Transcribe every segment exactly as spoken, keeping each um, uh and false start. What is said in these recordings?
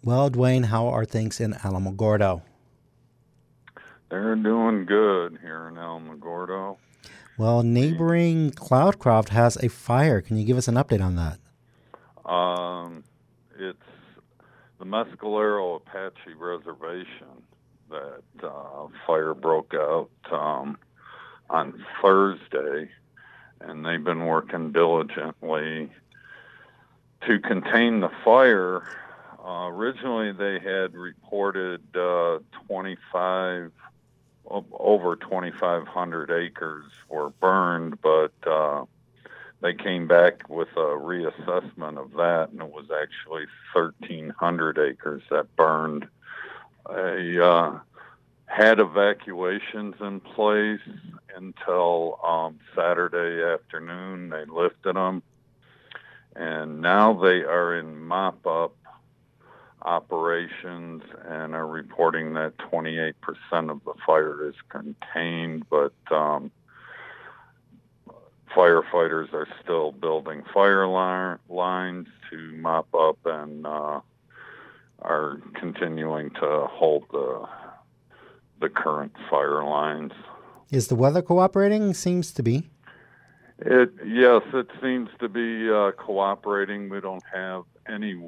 Well, Dwayne, how are things in Alamogordo? They're doing good here in Alamogordo. Well, We, neighboring Cloudcroft has a fire. Can you give us an update on that? um, it's the Mescalero Apache Reservation that uh, fire broke out um, on Thursday, and they've been working diligently to contain the fire. Uh, originally, they had reported uh, twenty-five over twenty-five hundred acres were burned, but uh, they came back with a reassessment of that, and it was actually thirteen hundred acres that burned. They uh, had evacuations in place until um, Saturday afternoon. They lifted them, and now they are in mop-up operations and are reporting that twenty-eight percent of the fire is contained, but um, firefighters are still building fire line, lines to mop up and uh, are continuing to hold the the current fire lines. Is the weather cooperating? Seems to be. It yes, it seems to be uh, cooperating. We don't have any.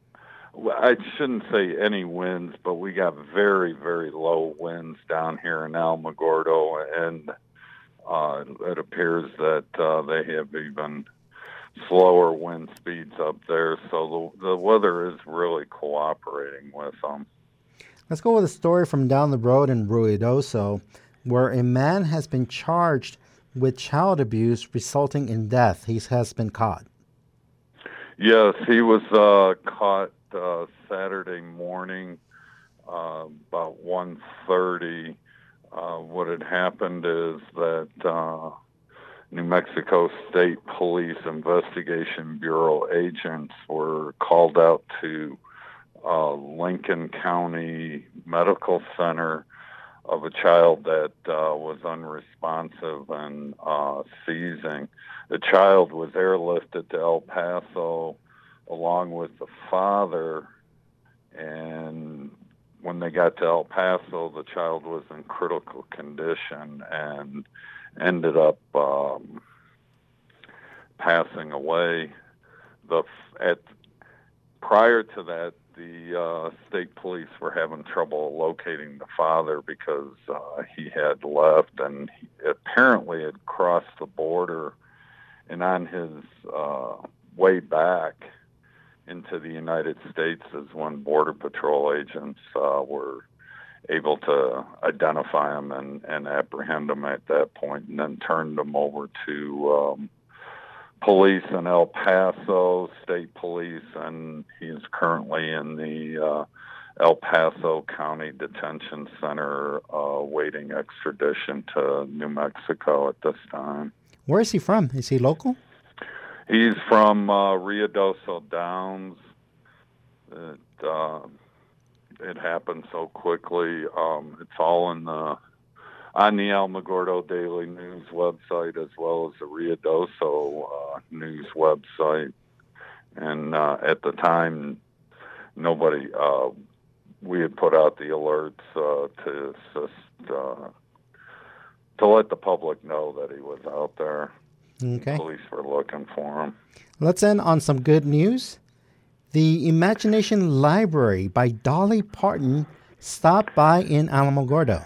I shouldn't say any winds, but we got very, very low winds down here in Alamogordo, and uh, it appears that uh, they have even slower wind speeds up there. So the, the weather is really cooperating with them. Let's go with a story from down the road in Ruidoso, where a man has been charged with child abuse resulting in death. He has been caught. Yes, he was uh, caught uh, Saturday morning uh, about one thirty. Uh, what had happened is that uh, New Mexico State Police Investigation Bureau agents were called out to uh, Lincoln County Medical Center of a child that uh, was unresponsive and uh, seizing. The child was airlifted to El Paso along with the father, and when they got to El Paso, the child was in critical condition and ended up um, passing away. The at prior to that, the uh, state police were having trouble locating the father because uh, he had left and he apparently had crossed the border, and on his uh, way back into the United States is when Border Patrol agents uh, were able to identify him and, and apprehend him at that point, and then turned him over to um, police in El Paso, state police, and he's currently in the uh, El Paso County Detention Center uh, waiting extradition to New Mexico at this time. Where is he from? Is he local? He's from uh, Ruidoso Downs. It, uh, it happened so quickly. Um, it's all in the on the Alamogordo Daily News website as well as the Ruidoso uh, News website. And uh, at the time, nobody, uh, we had put out the alerts uh, to assist, uh, to let the public know that he was out there. Okay. Police were looking for him. Let's end on some good news. The Imagination Library by Dolly Parton stopped by in Alamogordo.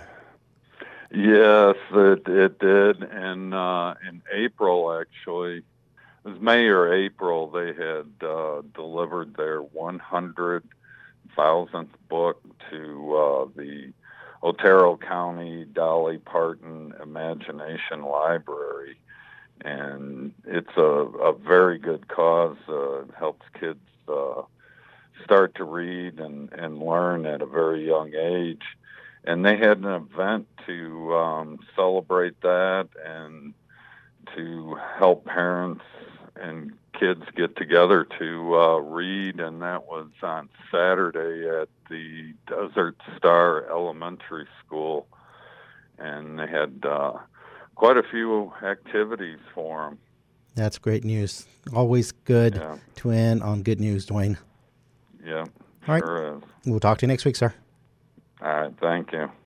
Yes, it, it did. And uh, in April, actually, it was May or April, they had uh, delivered their one hundred thousandth book to uh, the Otero County Dolly Parton Imagination Library. And it's a, a very good cause. Uh, it helps kids uh, start to read and, and learn at a very young age. And they had an event to um, celebrate that and to help parents and kids get together to uh, read. And that was on Saturday at the Desert Star Elementary School. And they had uh, quite a few activities for them. That's great news. Always good Yeah. to end on good news, Dwayne. Yeah, All right. sure is. We'll talk to you next week, sir. All right. Thank you.